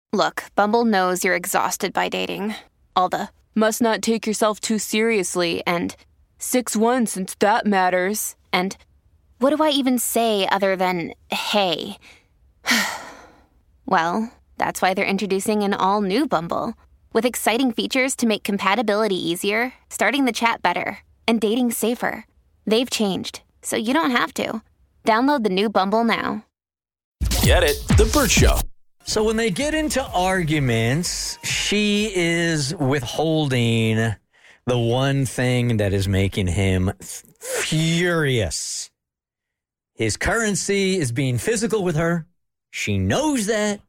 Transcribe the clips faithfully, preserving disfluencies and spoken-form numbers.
Look, Bumble knows you're exhausted by dating. All the must not take yourself too seriously and six one since that matters. And what do I even say other than hey? Well, that's why they're introducing an all-new Bumble with exciting features to make compatibility easier, starting the chat better, and dating safer. They've changed, so you don't have to. Download the new Bumble now. Get it? The Bert Show. So when they get into arguments, she is withholding the one thing that is making him furious. His currency is being physical with her. She knows that.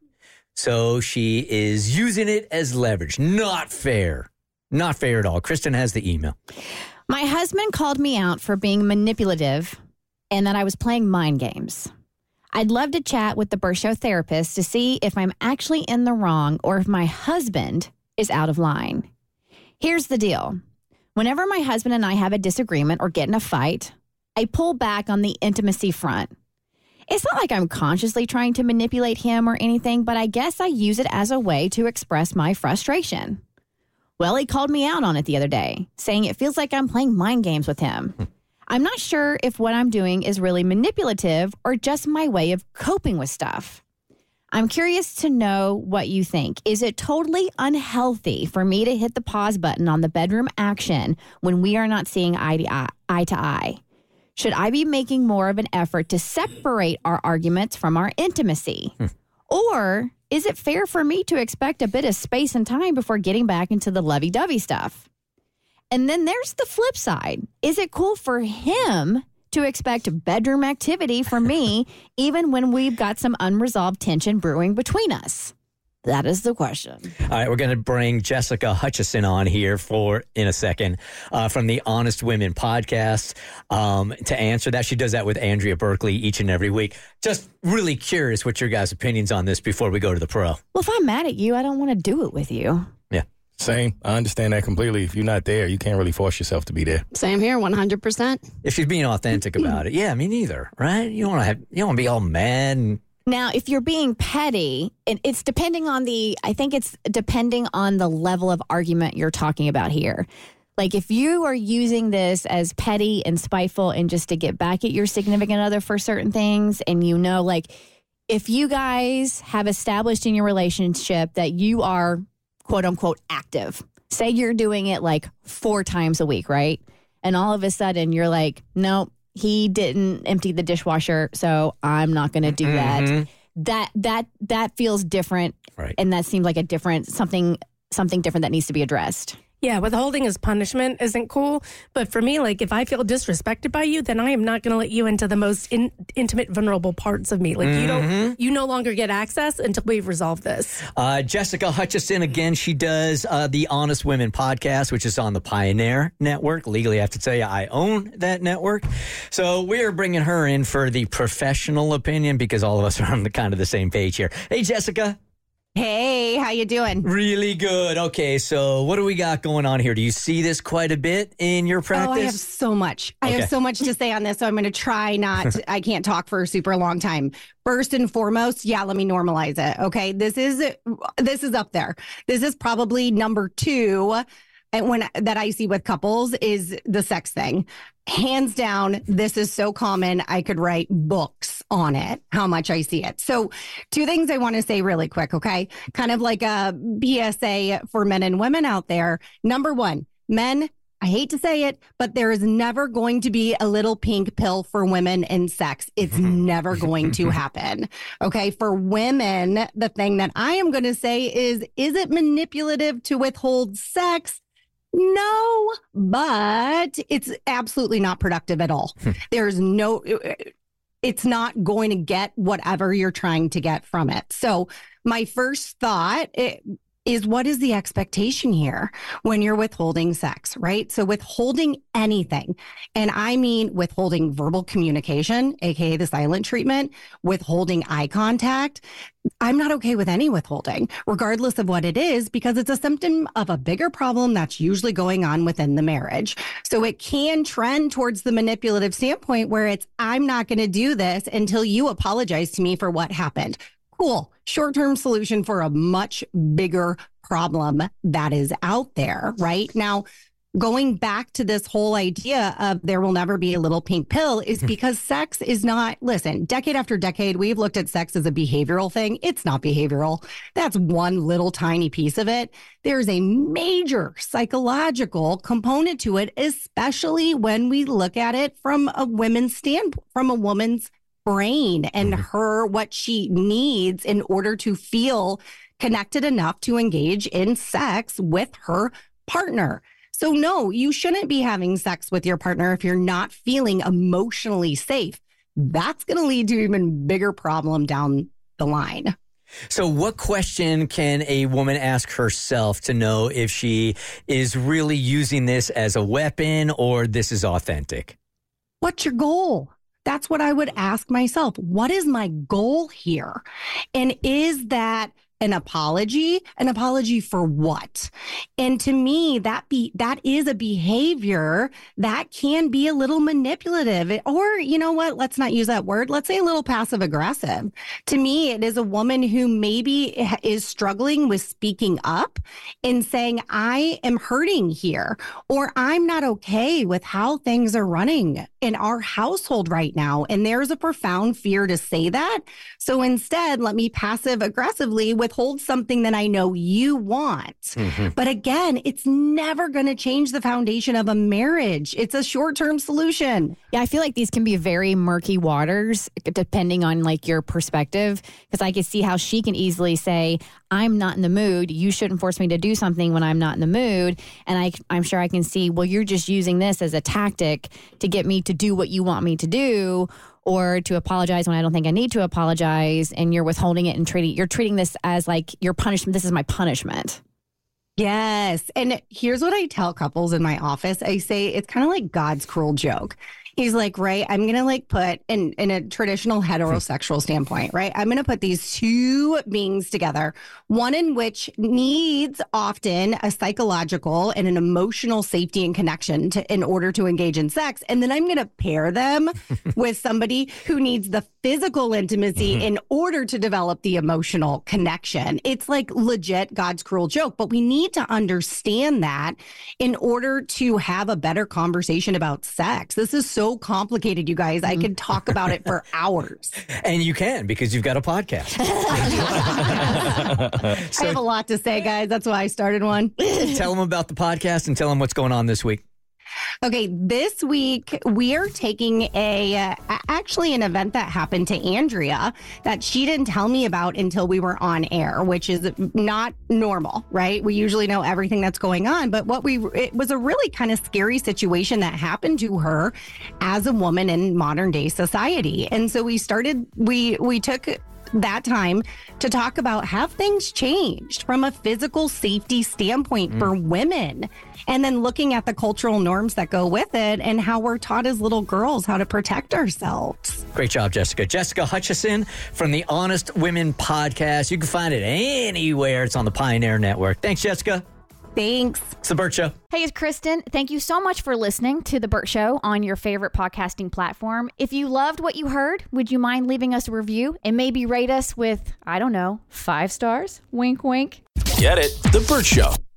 So she is using it as leverage. Not fair. Not fair at all. Kristen has the email. My husband called me out for being manipulative and that I was playing mind games. I'd love to chat with the Bert Show therapist to see if I'm actually in the wrong or if my husband is out of line. Here's the deal. Whenever my husband and I have a disagreement or get in a fight, I pull back on the intimacy front. It's not like I'm consciously trying to manipulate him or anything, but I guess I use it as a way to express my frustration. Well, he called me out on it the other day, saying it feels like I'm playing mind games with him. I'm not sure if what I'm doing is really manipulative or just my way of coping with stuff. I'm curious to know what you think. Is it totally unhealthy for me to hit the pause button on the bedroom action when we are not seeing eye to eye? eye, to eye? Should I be making more of an effort to separate our arguments from our intimacy? Hmm. Or is it fair for me to expect a bit of space and time before getting back into the lovey-dovey stuff? And then there's the flip side. Is it cool for him to expect bedroom activity from me even when we've got some unresolved tension brewing between us? That is the question. All right, we're going to bring Jessica Hutchison on here for in a second uh, from the Honest Women podcast um, to answer that. She does that with Andrea Berkeley each and every week. Just really curious what your guys' opinions on this before we go to the pro. Well, if I'm mad at you, I don't want to do it with you. Yeah. Same. I understand that completely. If you're not there, you can't really force yourself to be there. Same here, one hundred percent. If she's being authentic about it. Yeah, me neither, right? You don't want to have, you don't want to be all mad and... Now, if you're being petty, it, it's depending on the, I think it's depending on the level of argument you're talking about here. Like if you are using this as petty and spiteful and just to get back at your significant other for certain things, and you know, like if you guys have established in your relationship that you are quote unquote active, say you're doing it like four times a week, right? And all of a sudden you're like, nope. He didn't empty the dishwasher, so I'm not going to do mm-hmm. that. That that that feels different, right. And that seems like a different something something different that needs to be addressed. Yeah, withholding as punishment isn't cool. But for me, like, if I feel disrespected by you, then I am not going to let you into the most in, intimate, vulnerable parts of me. Like, mm-hmm. you don't, you no longer get access until we've resolved this. Uh, Jessica Hutchison, again, she does uh, the Honest Women podcast, which is on the Pioneer Network. Legally, I have to tell you, I own that network. So we're bringing her in for the professional opinion because all of us are on the kind of the same page here. Hey, Jessica. Hey, how you doing? Really good. Okay, so what do we got going on here? Do you see this quite a bit in your practice? Oh, I have so much. I okay. have so much to say on this, so I'm going to try not to, I can't talk for a super long time. First and foremost, yeah, let me normalize it, okay? This is this is up there. This is probably number two and when that I see with couples is the sex thing. Hands down, this is so common. I could write books on it, how much I see it. So two things I want to say really quick, okay? Kind of like a P S A for men and women out there. Number one, men, I hate to say it, but there is never going to be a little pink pill for women in sex. It's never going to happen. Okay. For women, the thing that I am going to say is, is it manipulative to withhold sex? No, but it's absolutely not productive at all. There's no, it's not going to get whatever you're trying to get from it. So my first thought is, what is the expectation here when you're withholding sex, right? So withholding anything, and I mean withholding verbal communication, A K A the silent treatment, withholding eye contact. I'm not okay with any withholding, regardless of what it is, because it's a symptom of a bigger problem that's usually going on within the marriage. So it can trend towards the manipulative standpoint where it's, I'm not going to do this until you apologize to me for what happened. Cool. Short-term solution for a much bigger problem that is out there, right? Now, going back to this whole idea of there will never be a little pink pill is because sex is not, listen, decade after decade, we've looked at sex as a behavioral thing. It's not behavioral. That's one little tiny piece of it. There's a major psychological component to it, especially when we look at it from a woman's standpoint, from a woman's brain and her, what she needs in order to feel connected enough to engage in sex with her partner. So no, you shouldn't be having sex with your partner if you're not feeling emotionally safe. That's going to lead to even bigger problem down the line. So what question can a woman ask herself to know if she is really using this as a weapon or this is authentic? What's your goal? That's what I would ask myself. What is my goal here? And is that an apology? An apology for what? And to me, that be that is a behavior that can be a little manipulative, or you know what? Let's not use that word. Let's say a little passive aggressive. To me, it is a woman who maybe is struggling with speaking up and saying, I am hurting here, or I'm not okay with how things are running in our household right now. And there's a profound fear to say that. So instead, let me passive aggressively withhold something that I know you want. Mm-hmm. But again, it's never going to change the foundation of a marriage. It's a short-term solution. Yeah, I feel like these can be very murky waters depending on like your perspective, because I can see how she can easily say, I'm not in the mood. You shouldn't force me to do something when I'm not in the mood. And I, I'm sure I can see, well, you're just using this as a tactic to get me to do what you want me to do, or to apologize when I don't think I need to apologize. And you're withholding it and treating, you're treating this as like your punishment. This is my punishment. Yes. And here's what I tell couples in my office. I say, it's kind of like God's cruel joke. He's like, right, I'm going to like put in, in a traditional heterosexual standpoint, right? I'm going to put these two beings together, one in which needs often a psychological and an emotional safety and connection to, in order to engage in sex. And then I'm going to pair them with somebody who needs the physical intimacy in order to develop the emotional connection. It's like legit God's cruel joke, but we need to understand that in order to have a better conversation about sex. This is so So complicated, you guys. I could talk about it for hours. And you can, because you've got a podcast. so, I have a lot to say, guys. That's why I started one. Tell them about the podcast and tell them what's going on this week. Okay, this week we are taking a uh, actually an event that happened to Andrea that she didn't tell me about until we were on air, which is not normal, right? We usually know everything that's going on, but what we it was a really kind of scary situation that happened to her as a woman in modern day society. And so we started we we took that time to talk about, have things changed from a physical safety standpoint mm. for women? And then looking at the cultural norms that go with it and how we're taught as little girls how to protect ourselves. Great job, Jessica. Jessica Hutchison from the Honest Women podcast. You can find it anywhere. It's on the Pioneer Network. Thanks, Jessica. Thanks. It's The Burt Show. Hey, it's Kristen. Thank you so much for listening to The Burt Show on your favorite podcasting platform. If you loved what you heard, would you mind leaving us a review and maybe rate us with, I don't know, five stars? Wink, wink. Get it? The Burt Show.